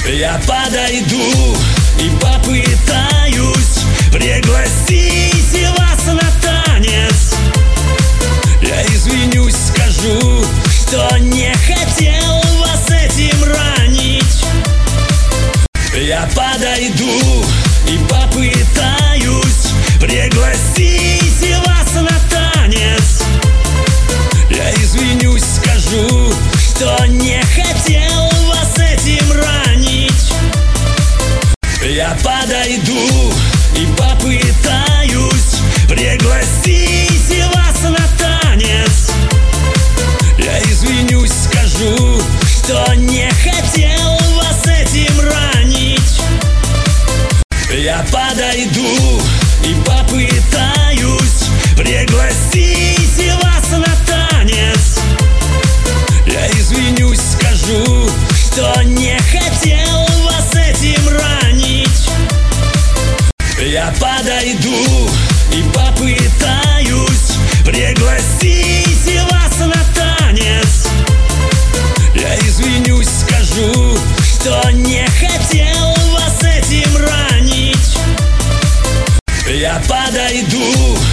Я подойду и попытаюсь пригласить вас на танец. Я извинюсь, скажу, что не хотел вас этим ранить. Я подойду и попытаюсь пригласить вас на танец. Я извинюсь, скажу, что не хотел вас этим ранить. Я подойду и попытаюсь пригласить вас на танец. Я извинюсь, скажу, что не хотел вас этим ранить. Я подойду и попытаюсь пригласить вас на танец. Я извинюсь, скажу, что не хотел вас этим ранить. Я подойду и попытаюсь пригласить вас на танец. Я извинюсь, скажу, что не хотел вас этим ранить. Я подойду